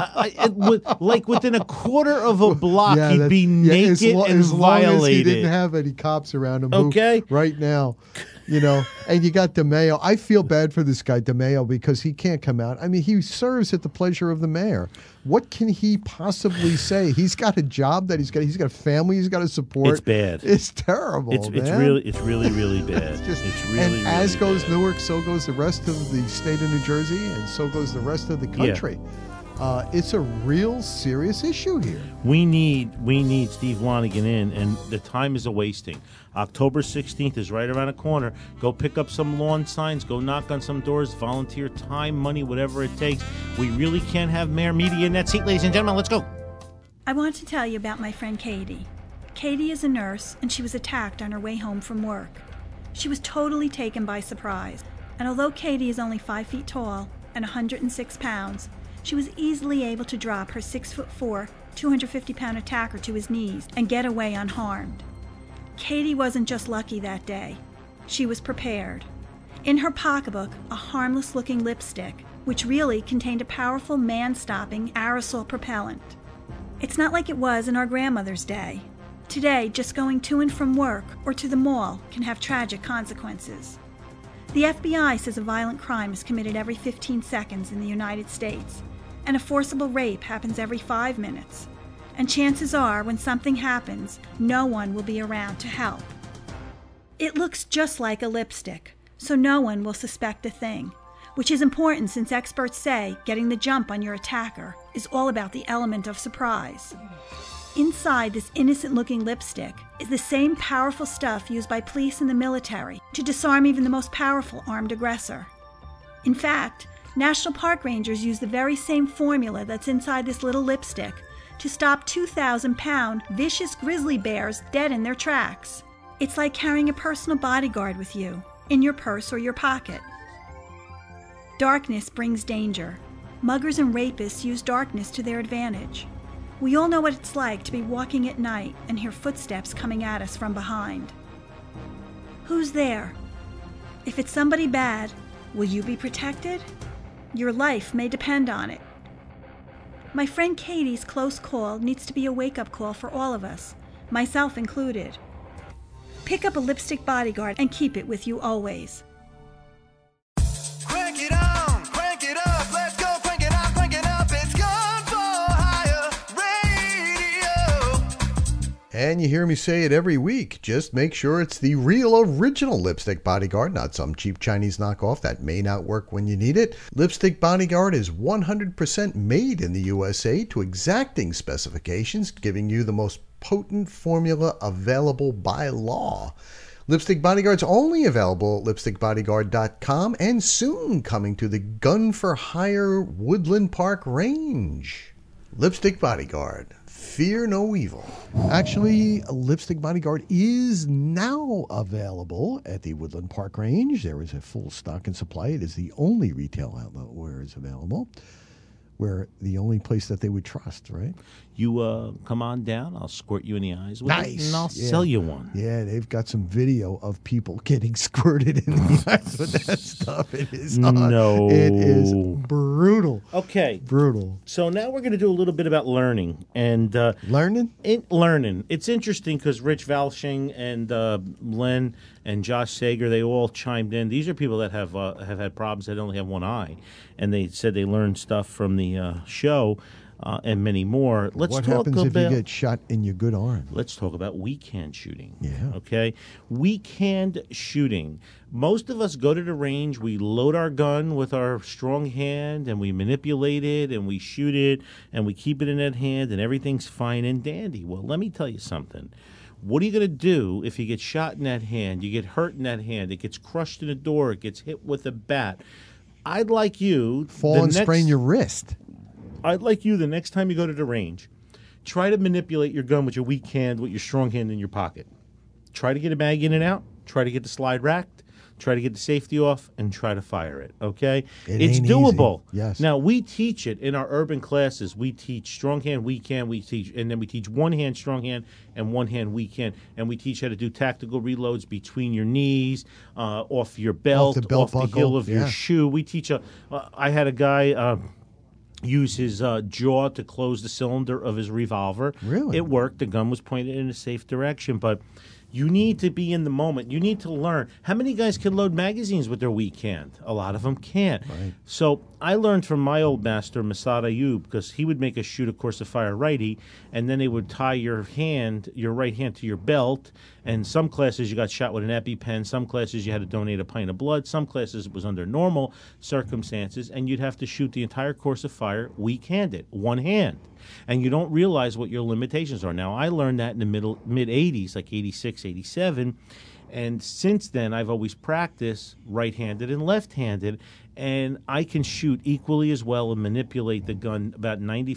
Like within a quarter of a block, he'd be naked as and long as he violated. didn't have any cops around him. Okay. Right now, and you got DeMaio. I feel bad for this guy DeMaio because he can't come out. I mean, he serves at the pleasure of the mayor. What can he possibly say? He's got a job that he's got a family he's got to support. It's bad. It's terrible. It's really bad. It's really, and as really goes bad. Newark, so goes the rest of the state of New Jersey, and so goes the rest of the country. It's a real serious issue here. We need Steve Lonigan in, and the time is a wasting. October 16th is right around the corner. Go pick up some lawn signs. Go knock on some doors. Volunteer time, money, whatever it takes. We really can't have Mayor Media in that seat, ladies and gentlemen. Let's go. I want to tell you about my friend Katie. Katie is a nurse, and she was attacked on her way home from work. She was totally taken by surprise, and although Katie is only 5 feet tall and 106 pounds, she was easily able to drop her 6'4", 250-pound attacker to his knees and get away unharmed. Katie wasn't just lucky that day. She was prepared. In her pocketbook, a harmless-looking lipstick, which really contained a powerful man-stopping aerosol propellant. It's not like it was in our grandmother's day. Today, just going to and from work or to the mall can have tragic consequences. The FBI says a violent crime is committed every 15 seconds in the United States, and a forcible rape happens every 5 minutes. and chances are when something happens, no one will be around to help. It looks just like a lipstick, so no one will suspect a thing, which is important since experts say getting the jump on your attacker is all about the element of surprise. Inside this innocent-looking lipstick is the same powerful stuff used by police and the military to disarm even the most powerful armed aggressor. In fact, National Park Rangers use the very same formula that's inside this little lipstick to stop 2,000-pound vicious grizzly bears dead in their tracks. It's like carrying a personal bodyguard with you, in your purse or your pocket. Darkness brings danger. Muggers and rapists use darkness to their advantage. We all know what it's like to be walking at night and hear footsteps coming at us from behind. Who's there? If it's somebody bad, will you be protected? Your life may depend on it. My friend Katie's close call needs to be a wake-up call for all of us, myself included. Pick up a lipstick bodyguard and keep it with you always. Crank it on, crank it up, let's go, crank it up, it's Gun for Hire Radio. And you hear me say it every week. Just make sure it's the real original Lipstick Bodyguard, not some cheap Chinese knockoff that may not work when you need it. Lipstick Bodyguard is 100% made in the USA to exacting specifications, giving you the most potent formula available by law. Lipstick Bodyguard's only available at lipstickbodyguard.com and soon coming to the Gun for Hire Woodland Park Range. Lipstick Bodyguard. Fear no evil. Actually, Lipstick Bodyguard is now available at the Woodland Park Range. There is a full stock and supply. It is the only retail outlet where it's available. Where the only place that they would trust, right? You come on down. I'll squirt you in the eyes with it, Nice. and I'll Yeah. sell you one. Yeah, they've got some video of people getting squirted in the eyes with that stuff. It is No. It is brutal. Okay. Brutal. So now we're going to do a little bit about learning and Learning? learning. It's interesting because Rich Valshing and Len and Josh Sager, they all chimed in. These are people that have had problems that only have one eye, and they said they learned stuff from the show and many more. Let's What talk happens about. if you get shot in your good arm? Let's talk about weak hand shooting. Yeah. Okay. Weak hand shooting. Most of us go to the range, we load our gun with our strong hand, and we manipulate it, and we shoot it, and we keep it in that hand, and everything's fine and dandy. Well, let me tell you something. What are you going to do if you get shot in that hand, you get hurt in that hand, it gets crushed in the door, it gets hit with a bat? I'd like you... Fall and sprain your wrist. I'd like you, the next time you go to the range, try to manipulate your gun with your weak hand, with your strong hand in your pocket. Try to get a mag in and out. Try to get the slide racked. Try to get the safety off, and try to fire it, okay? It's ain't doable. easy. Yes. Now, we teach it in our urban classes. We teach strong hand, weak hand, and then we teach one hand strong hand and one hand weak hand. And we teach how to do tactical reloads between your knees, off your belt, the belt off the buckle, heel of your yeah. shoe. We teach I had a guy... use his jaw to close the cylinder of his revolver. Really? It worked. The gun was pointed in a safe direction. But you need to be in the moment. You need to learn. How many guys can load magazines with their weak hand? A lot of them can't. Right. So I learned from my old master, Masad Ayub, because he would make us shoot a course of fire righty, and then they would tie your right hand to your belt. And some classes you got shot with an EpiPen. Some classes you had to donate a pint of blood. Some classes it was under normal circumstances, and you'd have to shoot the entire course of fire weak-handed, one hand. And you don't realize what your limitations are. Now, I learned that in the mid-'80s, like 86, 87, and since then I've always practiced right-handed and left-handed, and I can shoot equally as well and manipulate the gun about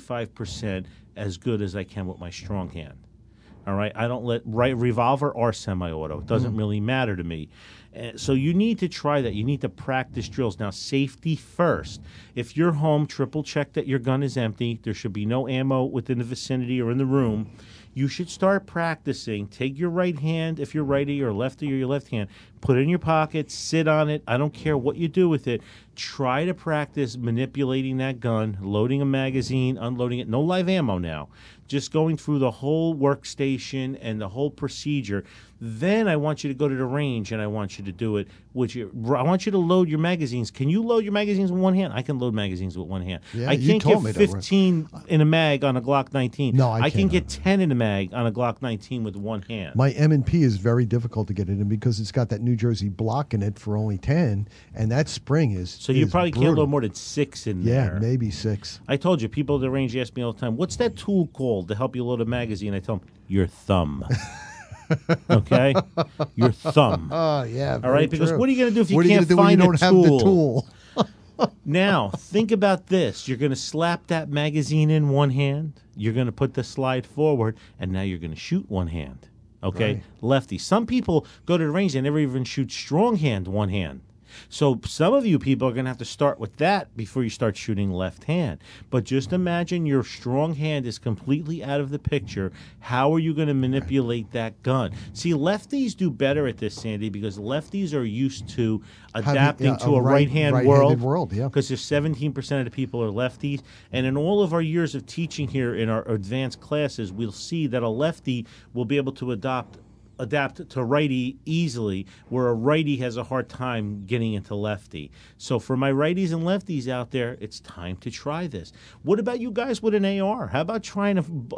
95% as good as I can with my strong hand. All right, I don't let revolver or semi-auto. It doesn't really matter to me. So you need to try that. You need to practice drills. Now, safety first. If you're home, triple check that your gun is empty. There should be no ammo within the vicinity or in the room. You should start practicing. Take your right hand, if you're righty, or lefty, or your left hand, put it in your pocket, sit on it. I don't care what you do with it. Try to practice manipulating that gun, loading a magazine, unloading it. No live ammo now. Just going through the whole workstation and the whole procedure. Then I want you to go to the range, and I want you to do it I want you to load your magazines. Can you load your magazines with one hand? I can load magazines with one hand. Yeah, I can't told get me that, 15 in a mag on a Glock 19. No, I can cannot. get 10 in a mag on a Glock 19 with one hand. My M&P is very difficult to get it in because it's got that New Jersey block in it for only 10, and that spring is So you is probably can't brutal. load more than 6 in Yeah, there. maybe 6. I told you, people at the range ask me all the time, what's that tool called to help you load a magazine? I tell them, your thumb. Okay? Your thumb. Oh, yeah. All right? Because what are you going to do if you what are you can't gonna do when find you don't a have tool? the tool? Now, think about this. You're going to slap that magazine in one hand. You're going to put the slide forward, and now you're going to shoot one hand. Okay? Right. Lefty. Some people go to the range, they never even shoot strong hand one hand. So some of you people are going to have to start with that before you start shooting left hand. But just imagine your strong hand is completely out of the picture. How are you going to manipulate that gun? See, lefties do better at this, Sandy, because lefties are used to adapting to a right-hand right-handed world. Yeah. Because there's 17% of the people are lefties. And in all of our years of teaching here in our advanced classes, we'll see that a lefty will be able to adapt to righty easily, where a righty has a hard time getting into lefty. So for my righties and lefties out there, it's time to try this. What about you guys with an AR? How about trying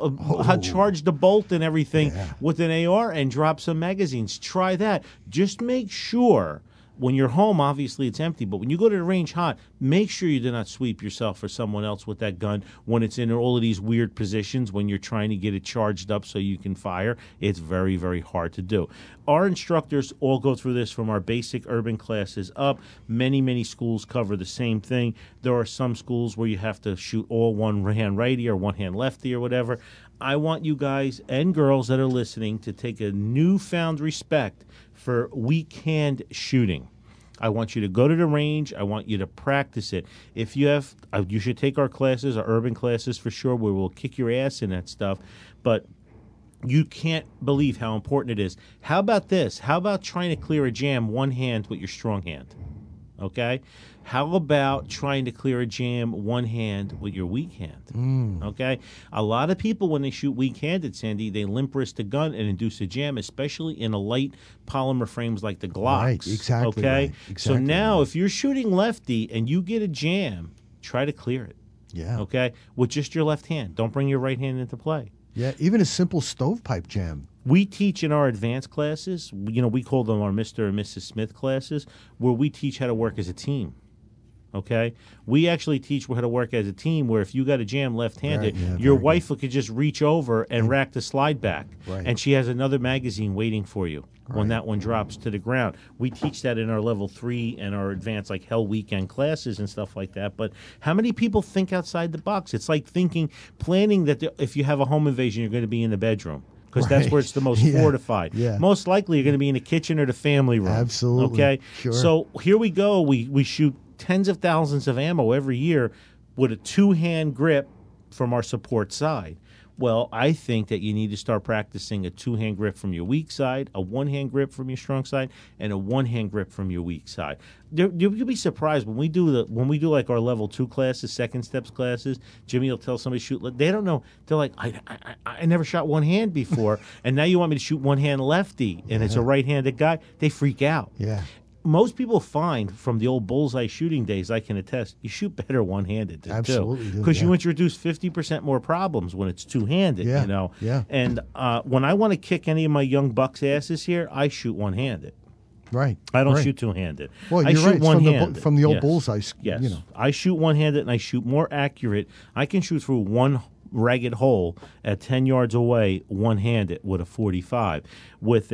to charge the bolt and everything with an AR and drop some magazines? Try that. Just make sure when you're home, obviously it's empty, but when you go to the range hot, make sure you do not sweep yourself or someone else with that gun when it's in all of these weird positions when you're trying to get it charged up so you can fire. It's very, very hard to do. Our instructors all go through this from our basic urban classes up. Many, many schools cover the same thing. There are some schools where you have to shoot all one hand righty or one hand lefty or whatever. I want you guys and girls that are listening to take a newfound respect for weak hand shooting. I want you to go to the range. I want you to practice it. If you have, you should take our classes, our urban classes for sure, where we'll kick your ass in that stuff. But you can't believe how important it is. How about this? How about trying to clear a jam one hand with your strong hand? Okay? How about trying to clear a jam one hand with your weak hand? Okay? A lot of people, when they shoot weak-handed, Sandy, they limp wrist the gun and induce a jam, especially in a light polymer frames like the Glocks. Right, exactly Okay? right, So exactly now, right. if you're shooting lefty and you get a jam, try to clear it. Yeah. Okay? With just your left hand. Don't bring your right hand into play. Yeah, even a simple stovepipe jam. We teach in our advanced classes, we call them our Mr. and Mrs. Smith classes, where we teach how to work as a team. Okay? We actually teach how to work as a team where if you got a jam left-handed, Right, yeah, your very wife could just reach over and rack the slide back. Right. And she has another magazine waiting for you when that one drops to the ground. We teach that in our level 3 and our advanced like Hell Weekend classes and stuff like that. But how many people think outside the box? It's like planning that if you have a home invasion, you're going to be in the bedroom. Because that's where it's the most Yeah, fortified. yeah. Most likely, you're going to be in the kitchen or the family room. Absolutely. Okay? Sure. So here we go. We shoot tens of thousands of ammo every year with a two-hand grip from our support side. Well, I think that you need to start practicing a two-hand grip from your weak side, a one-hand grip from your strong side, and a one-hand grip from your weak side. You'll be surprised when we do like our level 2 classes, second steps classes. Jimmy will tell somebody to shoot. They don't know. They're like, I never shot one hand before, and now you want me to shoot one hand lefty, and it's a right-handed guy. They freak out. Yeah. Most people find from the old bullseye shooting days, I can attest, you shoot better one-handed too. Absolutely do, Because you yeah. introduce 50% more problems when it's two-handed, Yeah, you know. yeah. And when I want to kick any of my young bucks' asses here, I shoot one-handed. Right. I don't right. shoot two-handed. Well, I you're shoot right. It's one-handed. from the old Yes. bullseye. Yes. You know. I shoot one-handed and I shoot more accurate. I can shoot through one ragged hole at 10 yards away one-handed with a 45. With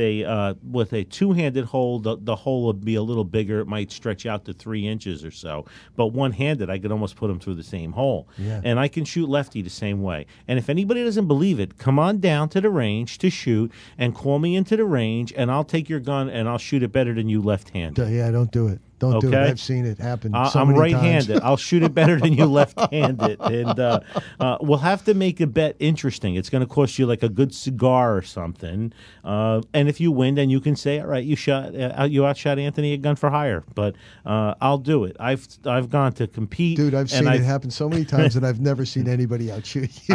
a two-handed hole, the hole would be a little bigger. It might stretch out to 3 inches or so. But one-handed, I could almost put them through the same hole. Yeah. And I can shoot lefty the same way. And if anybody doesn't believe it, come on down to the range to shoot and call me into the range, and I'll take your gun and I'll shoot it better than you left-handed. Yeah, don't do it. Don't do it. Okay? I've seen it happen so I'm many right-handed. times. I'll shoot it better than you left-handed. And we'll have to make a bet interesting. It's going to cost you like a good cigar or something. And if you win, then you can say, all right, you outshot Anthony at Gun for Hire. But I'll do it. I've gone to compete. Dude, I've seen it happen so many times, and I've never seen anybody outshoot you.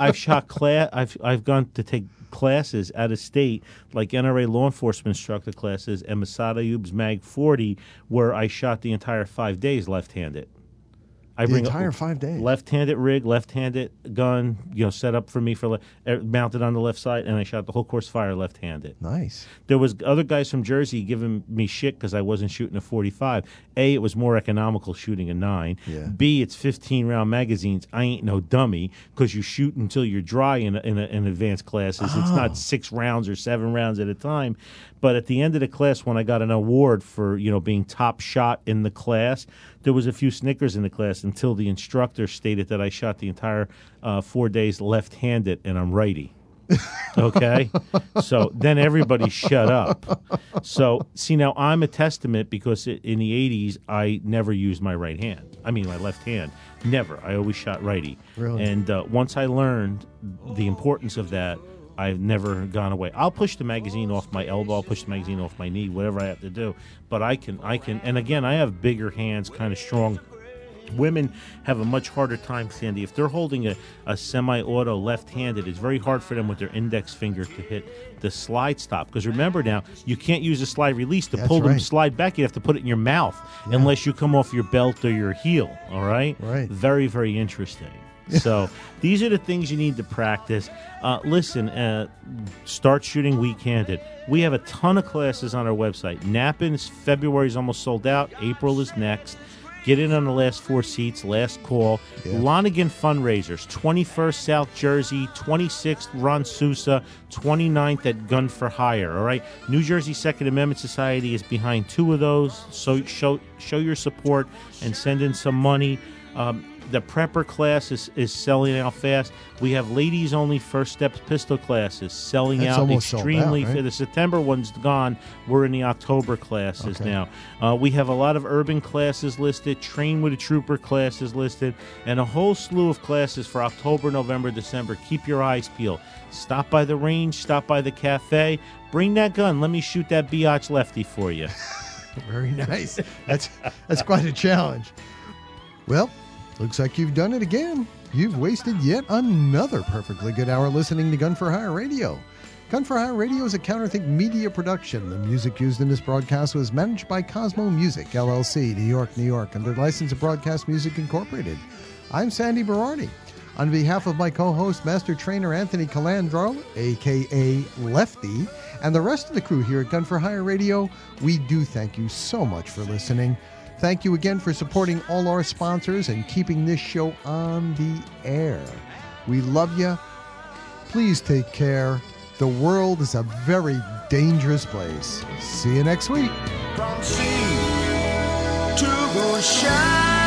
I've gone to take classes out of state, like NRA law enforcement instructor classes and Masada Ayub's Mag 40, where I shot the entire 5 days left-handed. The entire 5 days. Left-handed rig, left-handed gun, set up for me mounted on the left side, and I shot the whole course fire left-handed. Nice. There was other guys from Jersey giving me shit because I wasn't shooting a 45. A, it was more economical shooting a 9. Yeah. B, it's 15-round magazines. I ain't no dummy because you shoot until you're dry in advanced classes. It's not 6 rounds or 7 rounds at a time. But at the end of the class, when I got an award for being top shot in the class, there was a few snickers in the class until the instructor stated that I shot the entire 4 days left-handed and I'm righty. Okay? So then everybody shut up. So, see, now I'm a testament because in the 80s, I never used my right hand. I mean, my left hand. Never. I always shot righty. Really? And once I learned the importance of that, I've never gone away. I'll push the magazine off my elbow. I'll push the magazine off my knee, whatever I have to do. But I can. And again, I have bigger hands, kind of strong. Women have a much harder time, Sandy. If they're holding a semi-auto left-handed, it's very hard for them with their index finger to hit the slide stop. Because remember now, you can't use a slide release to pull them slide back. You have to put it in your mouth unless you come off your belt or your heel. All right? Right. Very, very interesting. So these are the things you need to practice. Listen, start shooting weak-handed. We have a ton of classes on our website. Nappin's February is almost sold out. April is next. Get in on the last 4 seats, last call. Yeah. Lonigan Fundraisers, 21st South Jersey, 26th Ron Sousa, 29th at Gun for Hire, all right? New Jersey Second Amendment Society is behind 2 of those, so show your support and send in some money. The prepper class is selling out fast. We have ladies-only First Steps pistol classes selling out extremely fast. The September one's gone. We're in the October classes now. We have a lot of urban classes listed, Train with a Trooper classes listed, and a whole slew of classes for October, November, December. Keep your eyes peeled. Stop by the range. Stop by the cafe. Bring that gun. Let me shoot that biatch lefty for you. Very nice. That's quite a challenge. Well, looks like you've done it again. You've wasted yet another perfectly good hour listening to Gun for Hire Radio. Gun for Hire Radio is a Counterthink media production. The music used in this broadcast was managed by Cosmo Music, LLC, New York, New York, under license of Broadcast Music Incorporated. I'm Sandy Berardi. On behalf of my co-host, Master Trainer Anthony Calandro, a.k.a. Lefty, and the rest of the crew here at Gun for Hire Radio, we do thank you so much for listening. Thank you again for supporting all our sponsors and keeping this show on the air. We love you. Please take care. The world is a very dangerous place. See you next week. From sea to shine.